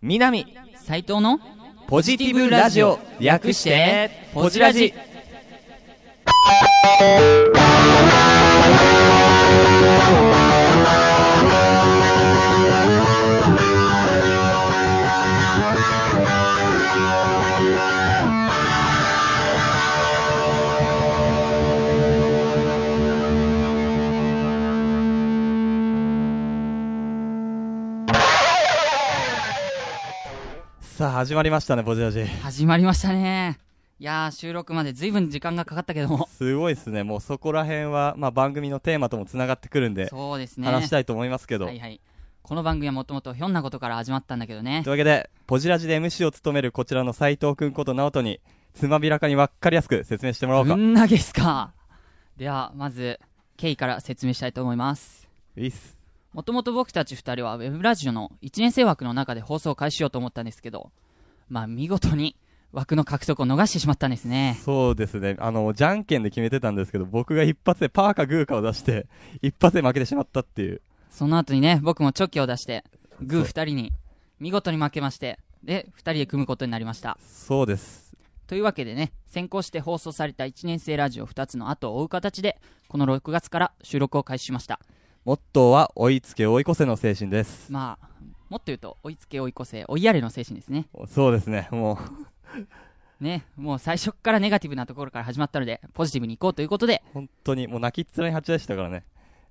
南斉藤のポジティブラジオ、略してポジラジ。さあ始まりましたね、ポジラジ。 始まりましたね。いやー、収録までずいぶん時間がかかったけども、 すごいですね。もうそこら辺は、番組のテーマともつながってくるんで、 そうですね、 話したいと思いますけど、 はいはい。この番組はもともとひょんなことから始まったんだけどね。 というわけでポジラジで MC を務めるこちらの斉藤くんこと直人に、つまびらかに分かりやすく説明してもらおうか。 ぶん投げっすか。ではまず経緯から説明したいと思います。 いいっす。 もともと僕たち2人はウェブラジオの1年生枠の中で放送を開始しようと思ったんですけど、見事に枠の獲得を逃してしまったんですね。 そうですね。じゃんけんで決めてたんですけど、僕が一発でパーかグーかを出して一発で負けてしまったっていう。 その後にね、僕もチョキを出してグー2人に見事に負けまして、で2人で組むことになりました。 そうです。 というわけでね、先行して放送された1年生ラジオ2つの後を追う形で、この6月から収録を開始しました。 モットーは追いつけ追い越せの精神です。 もっと言うと追いつけ追い越せ追いやれの精神ですね。 そうですね。もう最初からネガティブなところから始まったので、ポジティブにいこうということで、 本当にもう泣きっ面に蜂でしたからね。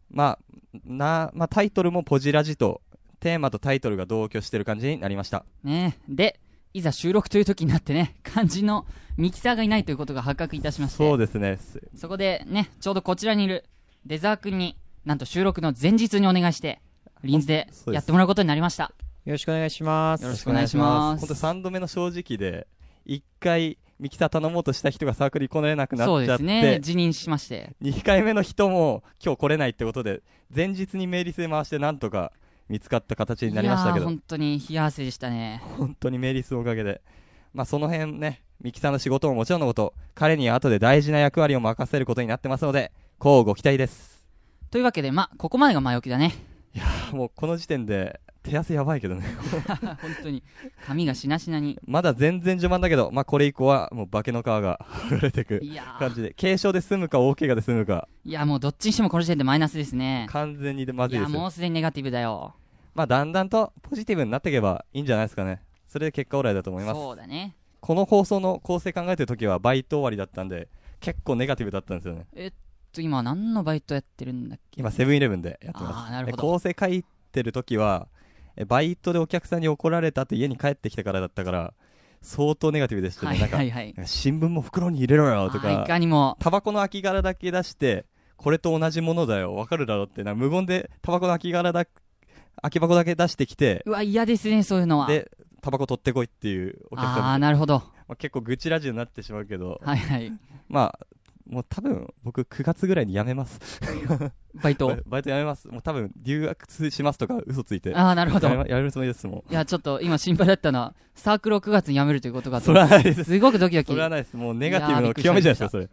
タイトルもポジラジとテーマとタイトルが同居してる感じになりましたね。でいざ収録という時になってね、肝心のミキサーがいないということが発覚いたしまして、 そうですね。 そこでね、ちょうどこちらにいるデザー君になんと収録の前日にお願いして臨時でやってもらうことになりました。 よろしくお願いします。 よろしくお願いします。 本当3度目の正直で、1回ミキサー頼もうとした人がサークルに来れなくなっちゃって、 そうですね、辞任しまして、 2回目の人も今日来れないってことで、前日にメーリスで回してなんとか見つかった形になりましたけど、 本当に冷や汗でしたね。 本当にメーリスのおかげで、その辺ね、ミキサーの仕事ももちろんのこと、彼には後で大事な役割を任せることになってますので、乞うご期待です。 というわけでここまでが前置きだね。 いやー、もうこの時点で手汗やばいけどね本当に髪がしなしなに。 まだ全然序盤だけど、これ以降はもう化けの皮が剥がれていく感じで、軽傷で済むか大怪我で済むか、 いやもうどっちにしてもこの時点でマイナスですね。 完全にまずいですよ。 いやもうすでにネガティブだよ。 だんだんとポジティブになっていけばいいんじゃないですかね。それで結果オーライだと思います。 そうだね。 この放送の構成考えてる時はバイト終わりだったんで、結構ネガティブだったんですよね。 今何のバイトやってるんだっけ。 今セブンイレブンでやってます。 なるほど。 構成書いてる時はバイトでお客さんに怒られたって家に帰ってきてからだったから、相当ネガティブでしたね。なんか新聞も袋に入れろよとか、 いかにもタバコの空き殻だけ出して、これと同じものだよ分かるだろうって、無言でタバコの空き箱だけ出してきて、 うわ嫌ですね、そういうのは。 でタバコ取ってこいっていうお客さん。 なるほど。 結構愚痴ラジオになってしまうけど、もう多分僕9月ぐらいに辞めますバイト辞めます。もう多分留学しますとか嘘ついて、 なるほど、 やめるつもりです。もういやちょっと今心配だったのはサークルを9月に辞めるということが、 それはないです。 すごくドキドキ。 それはないです。もうネガティブの極めじゃないですかそれ。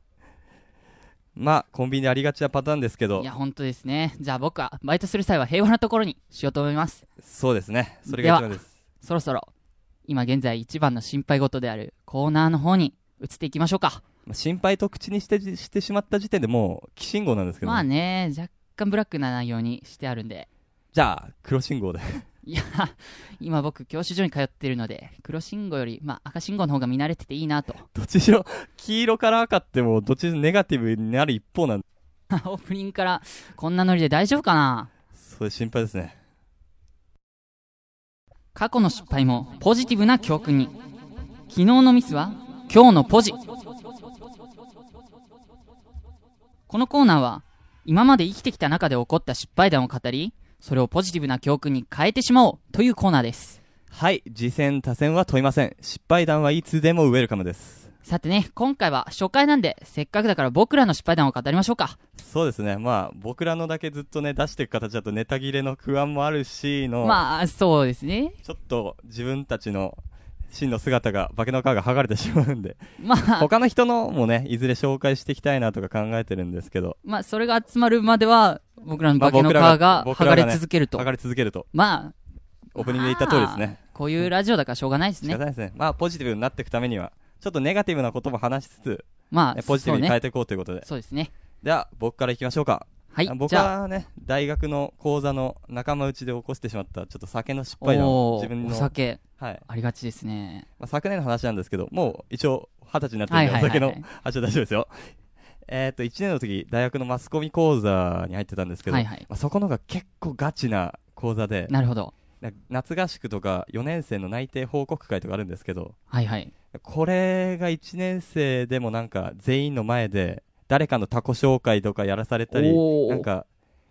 コンビニでありがちなパターンですけど、 いや本当ですね。じゃあ僕はバイトする際は平和なところにしようと思います。 そうですね、それが一番です。 そろそろ今現在一番の心配事であるコーナーの方に移っていきましょうか。 心配と口にしてしまった時点でもう黄信号なんですけど、 ね、若干ブラックな内容にしてあるんで、 じゃあ黒信号でいや今僕教習所に通っているので、黒信号より赤信号の方が見慣れてていいなと。 どっちにしろ黄色から赤ってもうどっちにネガティブになる一方なんでオープニングからこんなノリで大丈夫かな。 それ心配ですね。 過去の失敗もポジティブな教訓に。昨日のミスは今日のポジ。このコーナーは今まで生きてきた中で起こった失敗談を語り、それをポジティブな教訓に変えてしまおうというコーナーです。 はい、次戦他戦は問いません。失敗談はいつでもウェルカムです。 さてね、今回は初回なんで、せっかくだから僕らの失敗談を語りましょうか。 そうですね。僕らのだけずっとね出していく形だとネタ切れの不安もあるしの、 そうですね。 ちょっと自分たちの真の姿が、化けの皮が剥がれてしまうんで、他の人のもねいずれ紹介していきたいなとか考えてるんですけど、 それが集まるまでは僕らの化けの皮が剥がれ続けると、 剥がれ続けるとオープニングで言った通りですね。 こういうラジオだからしょうがないですね。 仕方ないですね。まあポジティブになっていくためにはちょっとネガティブなことも話しつつ、 まあポジティブに変えていこうということで。 そうですね。 では僕からいきましょうか。 はい。 僕はね、大学の講座の仲間内で起こしてしまったちょっと酒の失敗談を自分のお酒、 はい、 ありがちですね。 まあ、昨年の話なんですけど、もう一応20歳になってるんで、お酒の話は大丈夫ですよ。1年の時大学のマスコミ講座に入ってたんですけど、 はいはい、 まあ、そこのが結構ガチな講座で、 なるほど。 夏合宿とか4年生の内定報告会とかあるんですけど、 はいはい、 これが1年生でもなんか全員の前で誰かの他己紹介とかやらされたり、なんか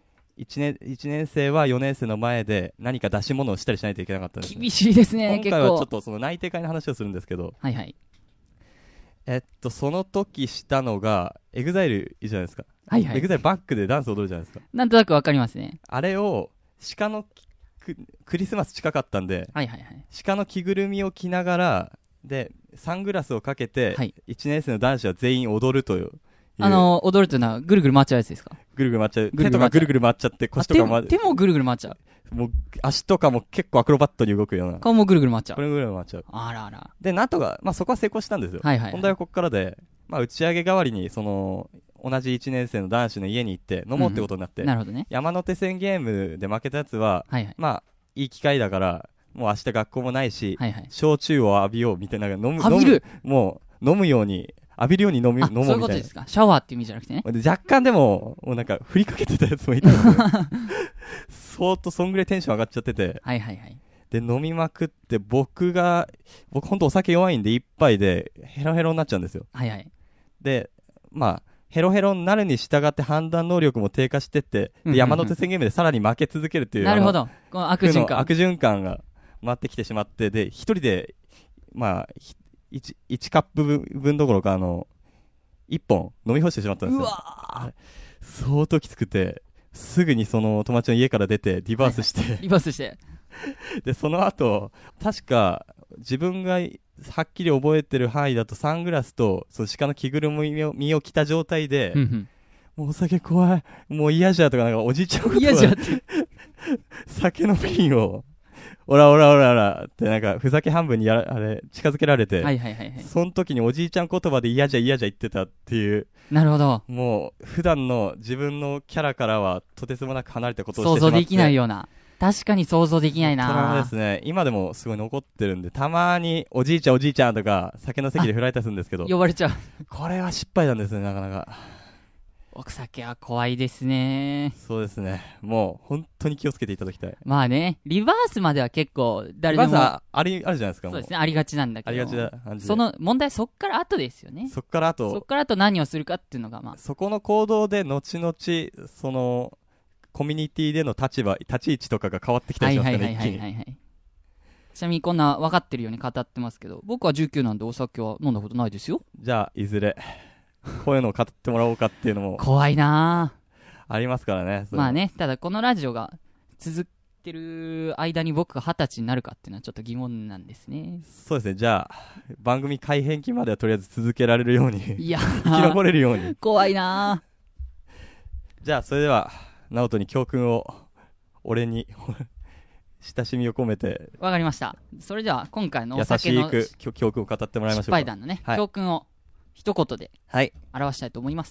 1年生は4年生の前で何か出し物をしたりしないといけなかったんです、ね、 厳しいですね。 今回はちょっとその内定会の話をするんですけど、 はいはい、 その時したのがエグザイルいいじゃないですか。 はいはい、 エグザイルバックでダンス踊るじゃないですか。 なんとなくわかりますね。 あれを鹿のクリスマス近かったんで、 はいはいはい、 鹿の着ぐるみを着ながらでサングラスをかけて、はい、1年生の男子は全員踊るという。 踊るというのはぐるぐる回っちゃうやつですか？ ぐるぐる回っちゃう。手とかぐるぐる回っちゃって、腰とか手もぐるぐる回っちゃう。 もう足とかも結構アクロバットに動くような。 顔もぐるぐる回っちゃう。 これぐるぐる回っちゃう。 あらあら。 で、なんとか、まあそこは成功したんですよ。 はいはいはい、 本題はここからで、まあ打ち上げ代わりに、同じ1年生の男子の家に行って飲もうってことになって、 なるほどね。 山手線ゲームで負けたやつは、はいはい、まあいい機会だから、もう明日学校もないし、はいはい、焼酎を浴びようみたいな、もう飲むように、浴びるように飲もうみたいな。 そういうことですか。シャワーって意味じゃなくてね。 若干でも、もうなんか振りかけてたやつもいたんですよ。相当そんぐらいテンション上がっちゃってて。 はいはいはい。 で、飲みまくって、僕ほんとお酒弱いんで一杯でヘロヘロになっちゃうんですよ。 はいはい。 で、まあ、ヘロヘロになるに従って判断能力も低下してって、で山手線ゲームでさらに負け続けるっていう。 なるほど。この悪循環が回ってきてしまって、で、一人で、まあ、1カップ分どころか、1本飲み干してしまったんですよ。 うわ相当きつくて、すぐにその友達の家から出て、リバースして、はいはい、 リバースして。 で、その後、確か、自分がはっきり覚えてる範囲だとサングラスと、その鹿の着ぐるみを着た状態で、もうお酒怖い、もう嫌じゃとか、なんかおじいちゃん嫌じゃって。 酒の瓶を、オラオラオラオラってなんかふざけ半分にあれ近づけられて、 はいはいはいはい、 その時におじいちゃん言葉で嫌じゃ言ってたっていう。 なるほど。 もう普段の自分のキャラからはとてつもなく離れたことをしてしまって。 想像できないような。確かに想像できないな。 トラウマですね。今でもすごい残ってるんで、たまにおじいちゃんとか酒の席で振られたりするんですけど、 呼ばれちゃう。 これは失敗なんですね、なかなか。 お酒は怖いですね。 そうですね。もう本当に気をつけていただきたい。 まあね、リバースまでは結構誰でも。 リバースあるじゃないですか。 そうですね、ありがちなんだけど。 ありがちだ感じで。 その問題そっから後ですよね。 そっから後何をするかっていうのがまあ。 そこの行動で後々そのコミュニティでの立ち位置とかが変わってきたりしますからね、一気に。 ちなみにこんな分かってるように語ってますけど、僕は19なんでお酒は飲んだことないですよ。 じゃあいずれこういうのを語ってもらおうかっていうのも怖いなありますからね。 まあね、ただこのラジオが続いてる間に僕が20歳になるかっていうのはちょっと疑問なんですね。 そうですね。じゃあ番組改編期まではとりあえず続けられるようにいや生き残れるように怖いなじゃあそれでは直人に教訓を、俺に親しみを込めて。 わかりました。それでは今回のお酒の優しく教訓を語ってもらいましょうか。 失敗談のね、はい、教訓を一言で表したいと思います、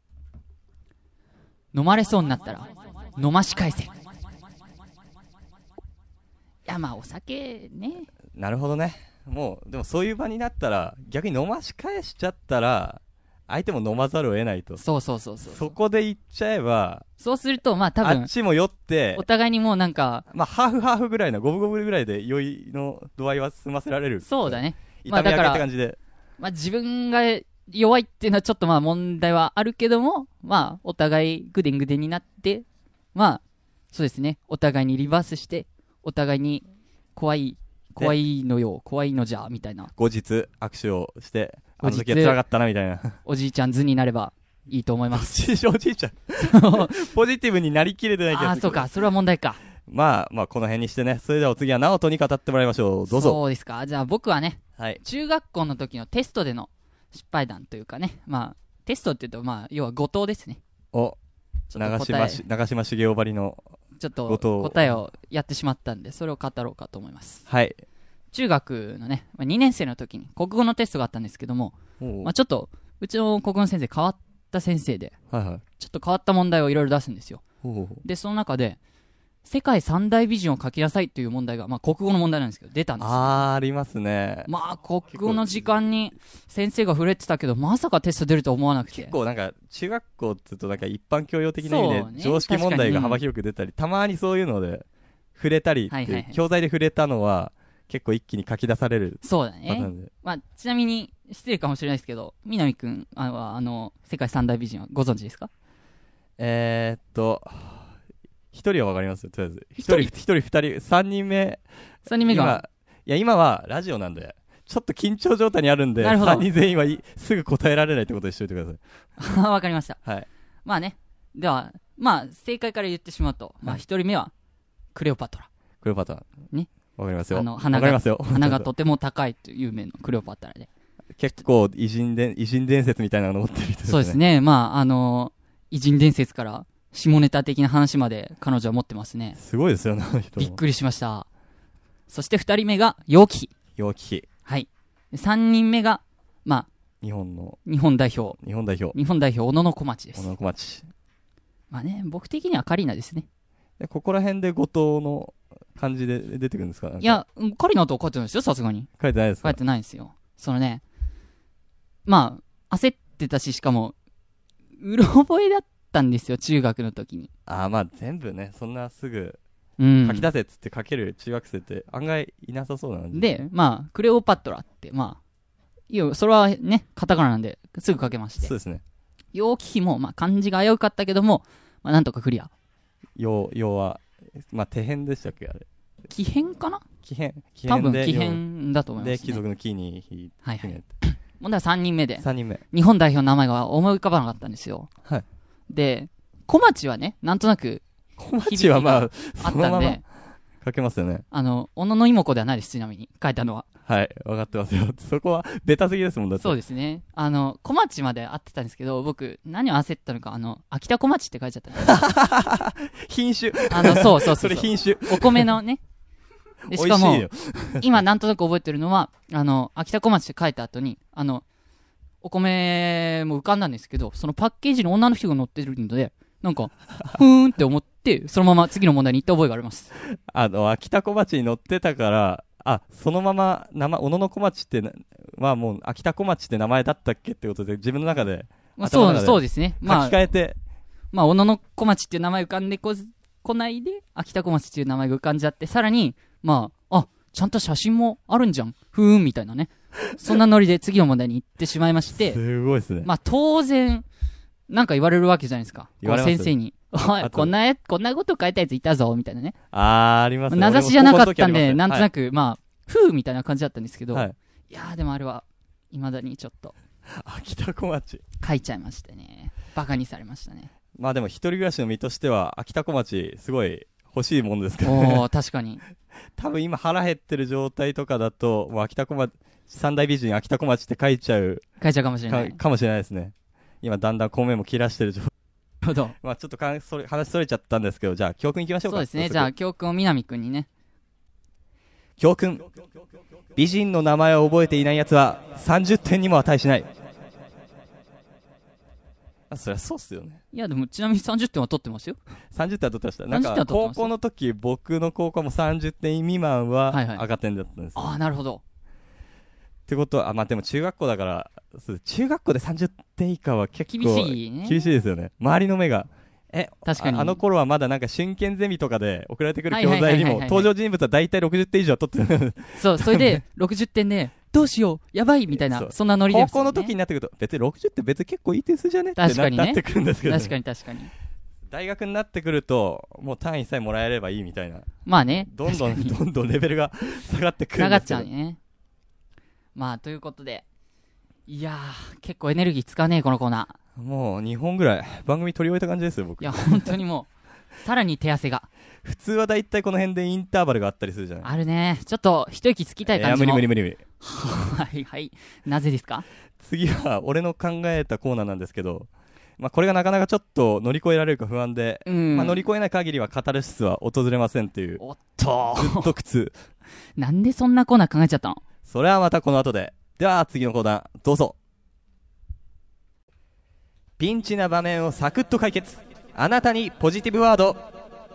飲まれそうになったら飲まし返せ。いやまあお酒ね。 なるほどね。もうでもそういう場になったら逆に飲まし返しちゃったら相手も飲まざるを得ないと。 そうそこで言っちゃえば、 そうするとまあ多分あっちも酔ってお互いにもうなんかまあハーフぐらいの五分五分ぐらいで酔いの度合いは済ませられる。 そうだね。 痛み分けって感じで、 まあ自分が弱いっていうのはちょっとまあ問題はあるけども、まあお互いグデングデンになって、まあそうですね、お互いにリバースしてお互いに怖いのじゃみたいな。 後日握手をしてあの時は辛かったなみたいな。 おじいちゃん図になればいいと思います。 おじいちゃんポジティブになりきれてない気がする。 あ、そうか、それは問題か。 まあこの辺にしてね。それではお次は直人に語ってもらいましょう。どうぞ。 そうですか。じゃあ僕はね、 はい、 中学校の時のテストでの失敗談というかね、まあテストって言うとまあ要は後藤ですね。 長嶋茂雄ばりのちょっと答えをやってしまったんで、それを語ろうかと思います。 はい。 中学のね、2年生の時に国語のテストがあったんですけども、ちょっとうちの国語の先生変わった先生で、 はいはい、 ちょっと変わった問題をいろいろ出すんですよ。でその中で世界三大美人を書きなさいという問題が、国語の問題なんですけど出たんですよ。 ありますね。 国語の時間に先生が触れてたけど、まさかテスト出ると思わなくて、 結構なんか中学校って言うとなんか一般教養的な意味で常識問題が幅広く出たり、たまにそういうので触れたりって、教材で触れたのは結構一気に書き出される。 そうだね。ちなみに失礼かもしれないですけど、南くん世界三大美人はご存知ですか？ 一人はわかりますよ。とりあえず一人二人三人目が今はラジオなんでちょっと緊張状態にあるんで、3人全員はすぐ答えられないってことにしといてください。 わかりました。 はい。 では正解から言ってしまうと、1人目はクレオパトラね。 わかりますよ。 鼻がとても高いという有名のクレオパトラで、 結構偉人伝説みたいなのを持ってる人ですね。 そうですね。偉人伝説から下ネタ的な話まで彼女は持ってますね。 すごいですよね。 びっくりしました。そして2人目が楊貴妃。はい。3人目が日本代表小野小町です。 小野小町。 僕的にはカリナですね。 ここら辺で後藤の感じで出てくるんですか？ いや、カリナとは書いてないですよ、さすがに。 書いてないですか？ 書いてないですよ。焦ってたし、しかもうろ覚えだったんですよ、中学の時に。 全部ね、そんなすぐ書き出せっつって書ける中学生って案外いなさそうなんで、クレオパトラってそれはねカタカナなんですぐ書けまして。 そうですね。 楊貴妃も漢字が危うかったけども、なんとかクリア。 楊は手編でしたっけ？あれ奇変かな？ 奇変多分奇変だと思いますね。 で貴族の木にはいはい。問題は3人目で、 日本代表の名前が思い浮かばなかったんですよ。 はい。 で小町はね、なんとなく小町はあったんで書けますよね。 小野妹子ではないです。ちなみに書いたのは。 はい、分かってますよ。そこはベタすぎですもん。だってそうですね。小町まで合ってたんですけど、僕何を焦ったのか、秋田小町って書いちゃったんです品種。 そうそれ品種。 お米のね。でしかも今なんとなく覚えてるのは、秋田小町って書いた後にお米も浮かんだんですけど、そのパッケージの女の人が乗ってるので、なんかふーんって思ってそのまま次の問題に行った覚えがあります。 秋田小町に乗ってたから、そのまま小野小町ってもう秋田小町って名前だったっけってことで自分の中でそうですね。 書き換えて、 小野小町っていう名前浮かんでこないで秋田小町っていう名前が浮かんじゃって、さらにちゃんと写真もあるんじゃんふーんみたいなね、そんなノリで次の問題に行ってしまいまして。 すごいですね。 当然なんか言われるわけじゃないですか。先生にこんなこと書いたやついたぞみたいなね。 ありますね。 名指しじゃなかったんで、なんとなくふーみたいな感じだったんですけど、いやでもあれは未だにちょっと秋田小町書いちゃいましてね、バカにされましたね。 でも一人暮らしの身としては秋田小町すごい欲しいものですからね。 確かに。 多分今腹減ってる状態とかだともう秋田小町三大美人秋田小町って書いちゃうかもしれないですね。今だんだん米も切らしてる状態。 なるほど。 ちょっと話それちゃったんですけど、じゃあ教訓いきましょうか。 そうですね。じゃあ教訓を南くんにね。 教訓、美人の名前を覚えていないやつは30点にも値しない。そりゃそうっすよね。 いやでもちなみに30点は取ってますよ。 30点は取ってました。なんか高校の時僕の高校も30点未満は赤点だったんです、 なるほど。 ってことはでも中学校だから、中学校で30点以下は結構厳しいね。 厳しいですよね。周りの目が確かにあの頃はまだなんか春検ゼミとかで送られてくる教材にも登場人物は大体60点以上取ってる。 それで60点でどうしようやばいみたいな、そんなノリですよね。 高校の時になってくると別に60って別に結構いい点数じゃねってなってくるんですけど、 確かに大学になってくるともう単位さえもらえればいいみたいな。どんどんレベルが下がってくるんですけど。 下がっちゃうね。ということで、いやー結構エネルギー使わねえこのコーナー。もう2本ぐらい番組取り終えた感じですよ僕。 いや本当にもうさらに手汗が。 普通はだいたいこの辺でインターバルがあったりするじゃない。 あるね。ちょっと一息つきたい感じも。 無理はいなぜですか？ 次は俺の考えたコーナーなんですけど、 まあ、これがなかなかちょっと乗り越えられるか不安で、 うんまあ、乗り越えない限りはカタルシスは訪れませんっていう、 おっとずっと苦痛。 なんでそんなコーナー考えちゃったの？ それはまたこの後で。では次のコーナーどうぞ。ピンチな場面をサクッと解決、あなたにポジティブワード。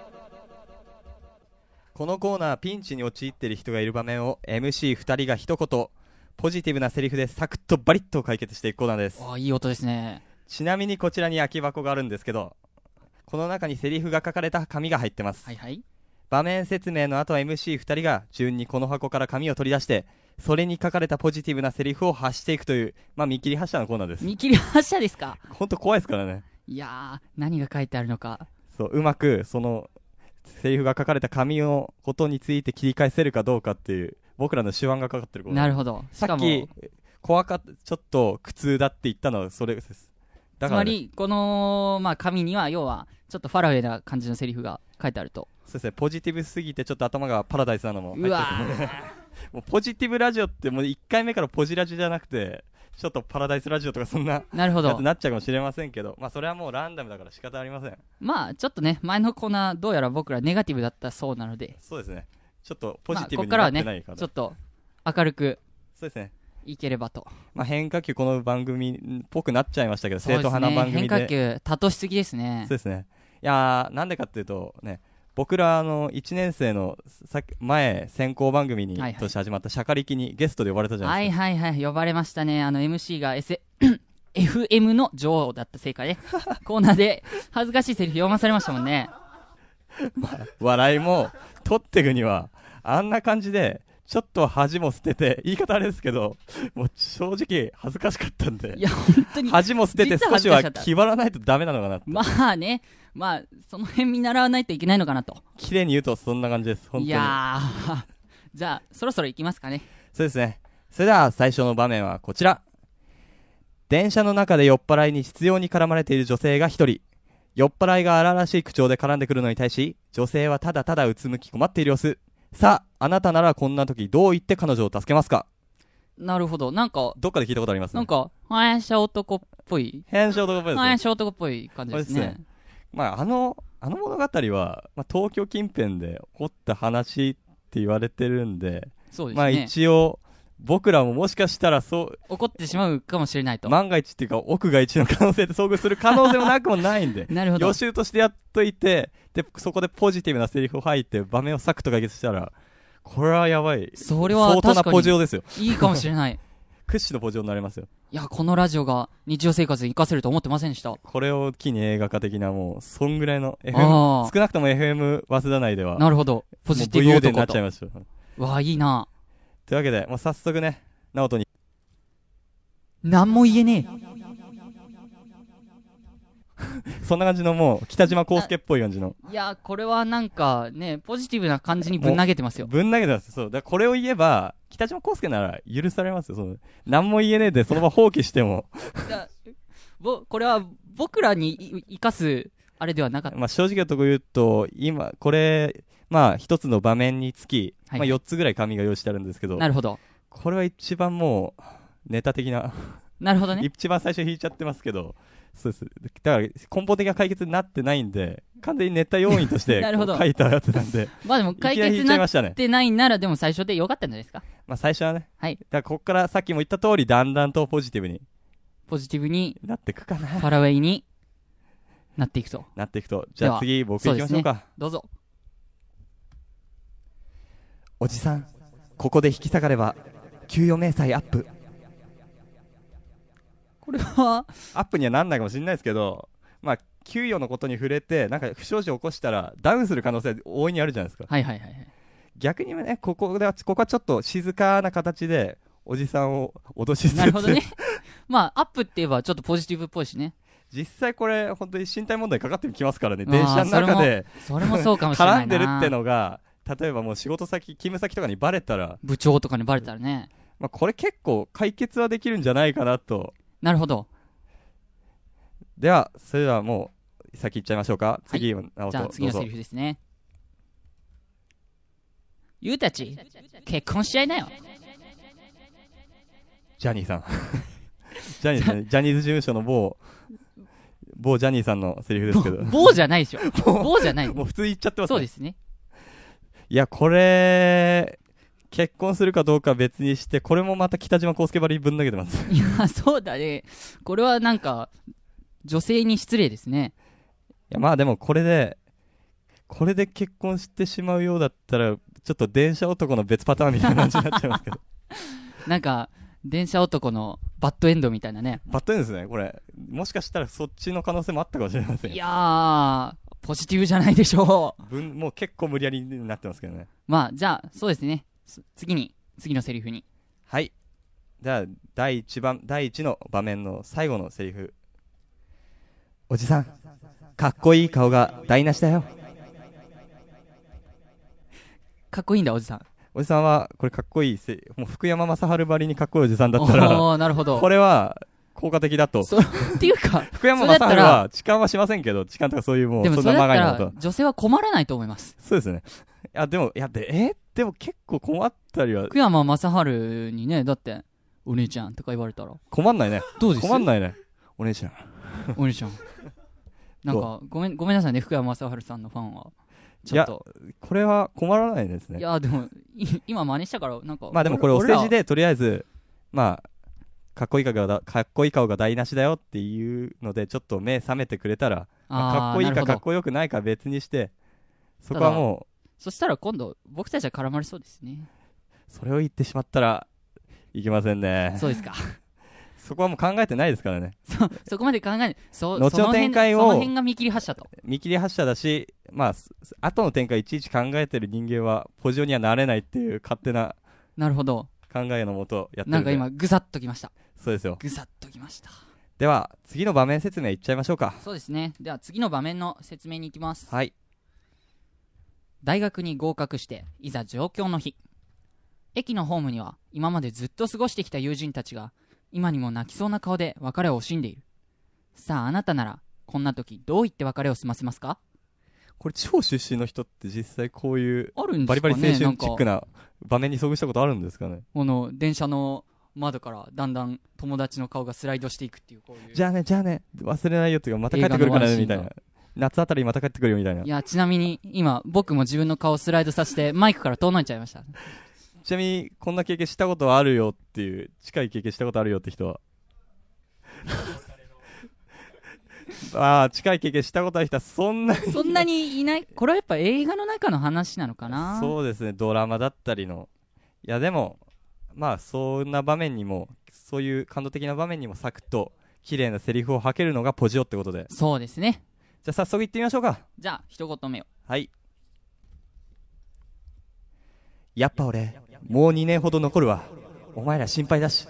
このコーナーはピンチに陥っている人がいる場面を MC2 人が一言ポジティブなセリフでサクッとバリッと解決していくコーナーです。 あ、いい音ですね。 ちなみにこちらに空き箱があるんですけど、この中にセリフが書かれた紙が入ってます。 はいはい。 場面説明の後は MC2 人が順にこの箱から紙を取り出して、それに書かれたポジティブなセリフを発していくという、まあ見切り発車のコーナーです。 見切り発車ですか？ ほんと怖いですからね。 いやー、何が書いてあるのか。 そう、うまくそのセリフが書かれた紙のことについて切り返せるかどうかっていう僕らの手腕がかかってるコーナー。 なるほど。 さっき怖かったちょっと苦痛だって言ったのはそれです。だから、ね、 つまりこの、まあ、紙には要はちょっとファラウェイな感じのセリフが書いてあると。 そうですね、ポジティブすぎてちょっと頭がパラダイスなのも入ってる。 うわもうポジティブラジオってもう1回目からポジラジじゃなくてちょっとパラダイスラジオとかそんななるほどやつになっちゃうかもしれませんけど、まあそれはもうランダムだから仕方ありません。 まあちょっとね、前のコーナーどうやら僕らネガティブだったそうなので、 そうですね、ちょっとポジティブにまあ、ここからはなってないから、 ねちょっと明るくそうですね、 いければと。 まあ、変化球この番組っぽくなっちゃいましたけど、 そうですね、 正統派な番組で変化球多としすぎですね。 そうですね。いやー、なんでかっていうとね、僕ら1年生の前先行番組に、 はいはい、 として始まったシャカリキにゲストで呼ばれたじゃないですか。 はいはいはい、呼ばれましたね。MC が、FM の女王だったせいかねコーナーで恥ずかしいセリフ読まされましたもんね。 まあ、笑いも取っていくにはあんな感じでちょっと恥も捨てて、言い方あれですけどもう正直恥ずかしかったんで、 いや本当に恥も捨てて少しは気張らないとダメなのかなって。 まあね、まあその辺見習わないといけないのかなと。 綺麗に言うとそんな感じです、本当に。 いやーじゃあそろそろ行きますかね。 そうですね。それでは最初の場面はこちら。電車の中で酔っ払いに執拗に絡まれている女性が一人。酔っ払いが荒々しい口調で絡んでくるのに対し、女性はただただうつむき困っている様子。さあ、あなたならこんな時どう言って彼女を助けますか？ なるほど。なんかどっかで聞いたことありますね。 なんか反射男っぽい、 反射男っぽいですね。 反射男っぽい感じですね。 まあ、あの物語は、まあ、東京近辺で起こった話って言われてるんで、 そうですね。 まあ一応僕らももしかしたらそう起こってしまうかもしれないと。 万が一っていうか奥が一の可能性で遭遇する可能性もなくもないんでなるほど。 予習としてやっといて、でそこでポジティブなセリフを吐いて場面をサクッと解決したら、これはやばい、 それは相当なポジオですよ。 いいかもしれない屈指のポジオになりますよ。 いや、このラジオが日常生活で活かせると思ってませんでした。 これを機に映画化的な、もうそんぐらいの FM、 少なくとも FM 早稲田内ではなるほど、ポジティブ男と武勇伝になっちゃいました。 わあ、いいな。 というわけで、もう早速ね、直人に何も言えねえそんな感じの、もう北島康介っぽい感じの。 いや、これはなんかね、ポジティブな感じにぶん投げてますよ。 ぶん投げてます。そうだからこれを言えば北島康介なら許されますよ。その何も言えねえでその場放棄してもこれは僕らに生かすあれではなかった。 まあ正直なところ言うと、今これまあ一つの場面につき、はい、まあ4つぐらい紙が用意してあるんですけど、 なるほど。 これは一番もうネタ的ななるほどね。 一番最初引いちゃってますけど、そうです。だから根本的な解決になってないんで、完全にネタ要因として書いたやつなんでまあでも解決になってないなら、でも最初でよかったんじゃないですか。 まあ最初はね、 はい。 だからここからさっきも言った通り、だんだんとポジティブになっていくかな、 ファラウェイになっていくと。 じゃあ次僕行きましょうか。 どうぞ。 おじさん、ここで引き下がれば給与明細アップ。 これはアップにはなんないかもしれないですけど、まあ給与のことに触れてなんか不祥事を起こしたらダウンする可能性大いにあるじゃないですか。 はいはいはい。 逆にね、ここはちょっと静かな形でおじさんを脅しつつ。 なるほどねまあアップって言えばちょっとポジティブっぽいしね。 実際これ本当に身体問題かかってきますからね。電車の中でそれもそうかもしれないな絡んでるってのが、例えばもう仕事先、勤務先とかにバレたら、 部長とかにバレたらね、 まあ、これ結構解決はできるんじゃないかなと。 なるほど。 ではそれではもう先行っちゃいましょうか。 はい、 次じゃあ次のセリフですね。ゆうたち結婚しちゃいなよ。 ジャニーさんジャニーズ事務所の某某ジャニーさんのセリフですけど。 某じゃないでしょ。某じゃない。 もう普通言っちゃってます、ね。 そうですね。 いや、これ、結婚するかどうかは別にして、これもまた北島康介ばりにぶん投げてます。 いや、そうだね。これはなんか、女性に失礼ですね。 いや、まあでもこれで結婚してしまうようだったら、ちょっと電車男の別パターンみたいな感じになっちゃいますけど。 なんか、電車男のバッドエンドみたいなね。 バッドエンドですね、これ。もしかしたらそっちの可能性もあったかもしれません。 いやー、ポジティブじゃないでしょう。もう結構無理やりになってますけどね。 まあ、じゃあ、そうですね。次のセリフに。 はい。じゃあ、第1の場面の最後のセリフ。おじさん、かっこいい顔が台無しだよ。 かっこいいんだ、おじさん。 おじさんは、これかっこいい、もう福山雅治ばりにかっこいいおじさんだったら、 なるほど。 これは、効果的だと。 っていうか、 福山雅治は痴漢はしませんけど、痴漢とかそういうもう、そんなまがいなこと。 女性は困らないと思います。 そうですね。でも結構困ったりは。 福山雅治にね、だって、お姉ちゃんとか言われたら。 困んないね。 どうです？ 困んないね。お姉ちゃん。 お姉ちゃん。なんか、ごめんなさいね、福山雅治さんのファンは。ちょっと。 いや、これは困らないですね。 いや、でも、今真似したから、なんか。 まあでもこれお世辞で、とりあえず、まあ、かっこいい顔が台無しだよっていうので、ちょっと目覚めてくれたら、かっこいいかかっこよくないか別にして、そこはもう。 そしたら今度、僕たちは絡まれそうですね。 それを言ってしまったら、いけませんね。 そうですか。 そこはもう考えてないですからね。 そこまで考え後の展開を。 その辺が見切り発車と。 見切り発車だし、まあ、後の展開いちいち考えてる人間は、ポジオにはなれないっていう勝手な。 なるほど。 考えのもとやってる。 なんか今、ぐさっときました。 そうですよ。 ぐさっときました。 では、次の場面説明いっちゃいましょうか。 そうですね。では、次の場面の説明に行きます。 はい。 大学に合格して、いざ上京の日。駅のホームには、今までずっと過ごしてきた友人たちが、今にも泣きそうな顔で別れを惜しんでいる。さあ、あなたなら、こんな時どう言って別れを済ませますか？ これ地方出身の人って実際こういうあるんですかね、 バリバリ青春チックな場面に遭遇したことあるんですかね。 この電車の窓からだんだん友達の顔がスライドしていくっていう、こういう。 じゃあね忘れないよっていうか、また帰ってくるからねみたいな。夏あたりまた帰ってくるよみたいな。 いや、ちなみに今僕も自分の顔をスライドさせてマイクから遠のいちゃいました。 ちなみにこんな経験したことあるよっていう、近い経験したことあるよって人は近い経験したことある人はそんなにいない。これはやっぱ映画の中の話なのかな。 そうですね、ドラマだったりの。いやでもまあそんな場面にも、そういう感動的な場面にもサクッと綺麗なセリフを吐けるのがポジオってことで。 そうですね。 じゃあ早速いってみましょうか。 じゃあ一言目を。 はい。やっぱ俺もう2年ほど残るわ。お前ら心配だし。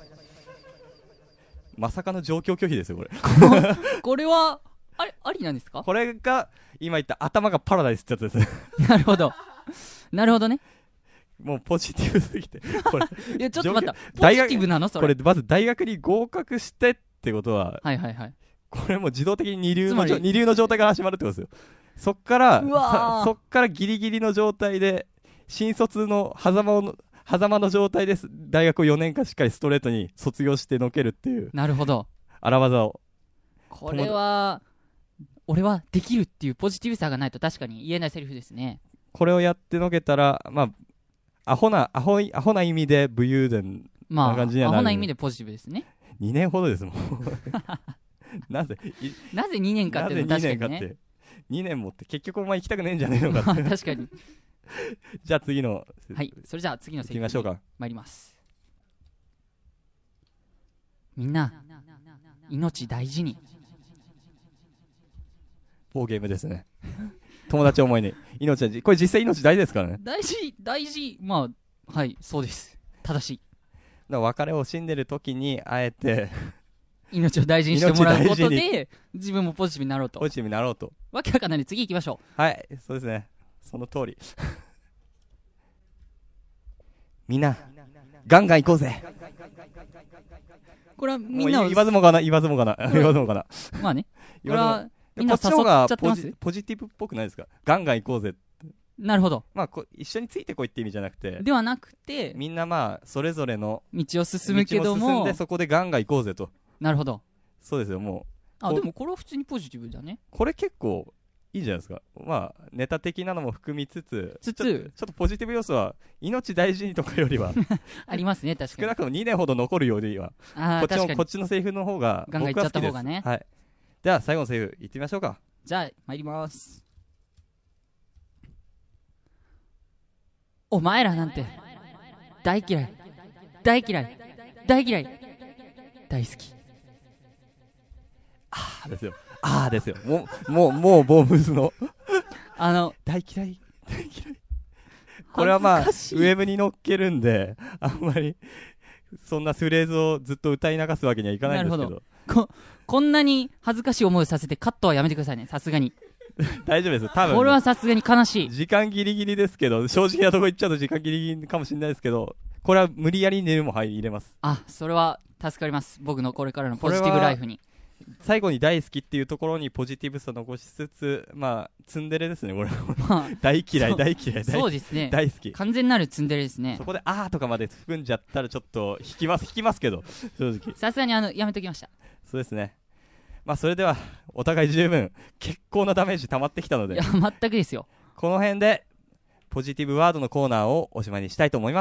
まさかの状況拒否ですよこれ。 これはありなんですか？ これが今言った頭がパラダイスってやつですね。 なるほどね。 もうポジティブすぎてこれいやちょっと待った、ポジティブなのそれ。 これまず大学に合格してってことは、 はいはいはい、 これもう自動的に二流の状態から始まるってことですよ。そっからギリギリの状態で、新卒の狭間の状態です。大学を4年間しっかりストレートに卒業してのけるっていう。 なるほど。 荒技を。 これは俺はできるっていうポジティブさがないと確かに言えないセリフですね。 これをやってのけたら、まあアホな意味で武勇伝な感じにはなる。 アホな意味でポジティブですね。 2年ほどですもん。なぜ 2年かっていうのは確かにね。 2年もって結局お前行きたくねえんじゃねえのかって。 確かに。 じゃあ次の。 はい、それじゃあ次のセリフに参ります。みんな命大事に。 某ゲームですね。友達思いに命大事。これ実際命大事ですからね。 大事。まあはい、そうです。正しい。 だから別れを惜しんでる時にあえて命を大事にしてもらうことで自分もポジティブになろうと。わけわかんないので次行きましょう。はい、そうですね、その通り。みんなガンガン行こうぜ。 これはみんな言わずもがなまあね、 これはみんな誘っちゃってます。ポジティブっぽくないですか？ガンガン行こうぜ。 なるほど。 まあ一緒についてこいって意味じゃなくて、 みんなまあそれぞれの道を進むけども、 でそこでガンガン行こうぜと。 なるほど。 そうですよ。もあ、でもこれは普通にポジティブだね。 これ結構いいじゃないですか。まあネタ的なのも含みつつちょっとポジティブ要素は命大事にとかよりはありますね。確かに少なくとも2年ほど残るよりはこっちのセリフの方がガンガンいっちゃった方がね。 はい。では最後のセリフいってみましょうか。 じゃあ参ります。お前らなんて大嫌い大嫌い大嫌い大好き。 ですよ。ですよ。もうボームズの大嫌い大嫌い。これはまあウェブに乗っけるんであんまりそんなフレーズをずっと歌い流すわけにはいかないんですけど。 こんなに恥ずかしい思いをさせてカットはやめてくださいね。さすがに大丈夫です。多分、 これはさすがに悲しい。 時間ギリギリですけど、正直なとこ言っちゃうと時間ギリギリかもしれないですけど、これは無理やり寝るも入れます。 それは助かります。僕のこれからのポジティブライフに。 最後に大好きっていうところにポジティブさ残しつつ、まあツンデレですねこれは。大嫌い大嫌いそうですね。 大好き。 完全なるツンデレですね。 そこでとかまで含んじゃったらちょっと引きますけど、正直。 さすがにやめときました。 そうですね。まあそれではお互い十分結構なダメージ溜まってきたので、 いや全くですよ。 この辺でポジティブワードのコーナーをおしまいにしたいと思います。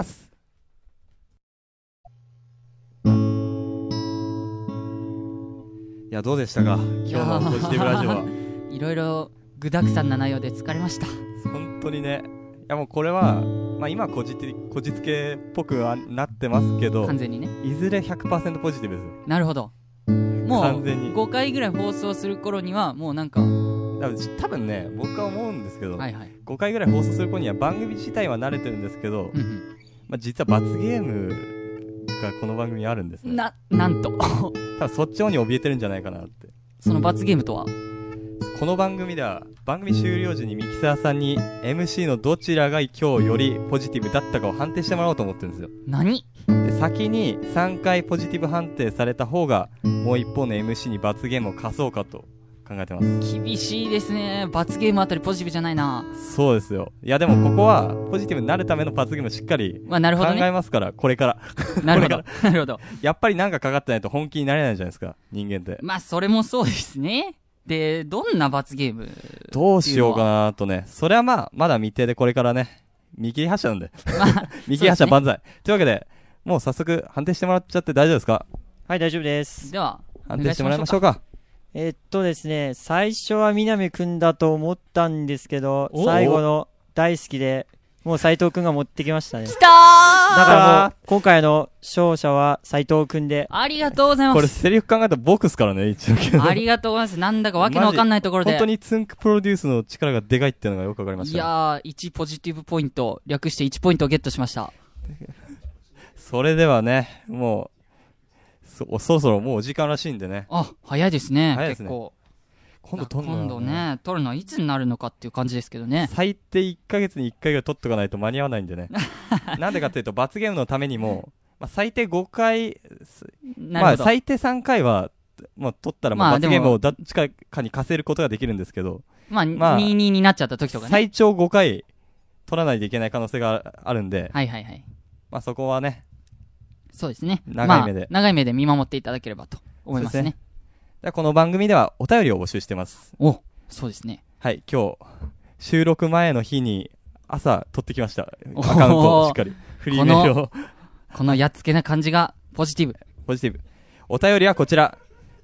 いやどうでしたか今日のポジティブラジオは。 いろいろ具沢山な内容で疲れました。 本当にね。いやもうこれは、まあ、今こじつけっぽくはなってますけど、 完全にね。 いずれ 100% ポジティブです。 なるほど。もう完全に 5回ぐらい放送する頃にはもうなんか多分ね僕は思うんですけど、5回ぐらい放送する頃には番組自体は慣れてるんですけど、まあ、実は罰ゲームがこの番組にあるんですね。 なんと多分そっちの方に怯えてるんじゃないかなって。 その罰ゲームとは、 この番組では番組終了時にミキサーさんに MC のどちらが今日よりポジティブだったかを判定してもらおうと思ってるんですよ。 何で先に3回ポジティブ判定された方がもう一方の MC に罰ゲームを課そうかと考えてます。 厳しいですね。罰ゲームあたりポジティブじゃないな。 そうですよ。いやでもここはポジティブになるための罰ゲームをしっかり考えますから、これからなるほどなるほど。 やっぱりなんかかかってないと本気になれないじゃないですか人間って。 まあそれもそうですね。でどんな罰ゲームどうしようかなとね。それはまあまだ未定でこれからね見切り発車なんで、見切り発車万歳、というわけでもう早速判定してもらっちゃって大丈夫ですか？ はい大丈夫です。 では判定してもらいましょうか。 ですね、最初は南くんだと思ったんですけど、最後の大好きでもう斉藤くんが持ってきましたね。 きたー。 だからもう今回の勝者は斉藤くんで。 ありがとうございます。 これセリフ考えたら僕っすからね一応。 ありがとうございます。なんだかわけのわかんないところで本当にツンクプロデュースの力がでかいっていうのがよくわかりました、ね。 いやー1ポジティブポイント略して1ポイントをゲットしました。 それではねもうそろそろもうお時間らしいんでね。 早いですね。 早いですね。 結構今度撮るの今度ね撮るのはいつになるのかっていう感じですけどね。 最低1ヶ月に1回ぐらい撮っとかないと間に合わないんでね。なんでかっていうと罰ゲームのためにも、まあ、最低5回まあ最低3回はもう撮ったら罰ゲームをどっちかに課せることができるんですけど、 まあ2-2になっちゃった時とかね、 最長5回撮らないといけない可能性があるんで、まあそこはねそうですね、 長い目で、 まあ、長い目で見守っていただければと思いますね。 でこの番組ではお便りを募集してます。 そうですね。 はい、今日収録前の日に朝撮ってきました。アカウントをしっかりフリーメールをこのやっつけな感じがポジティブ。 お便りはこちら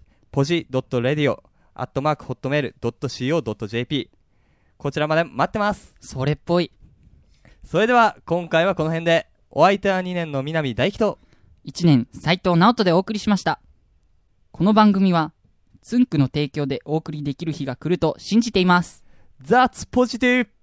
poji.radio@hotmail.co.jp こちらまで待ってます。 それっぽい。 それでは今回はこの辺で。お相手は2年の南大輝と 1年斉藤直人でお送りしました。この番組はつんくの提供でお送りできる日が来ると信じています。 That's positive!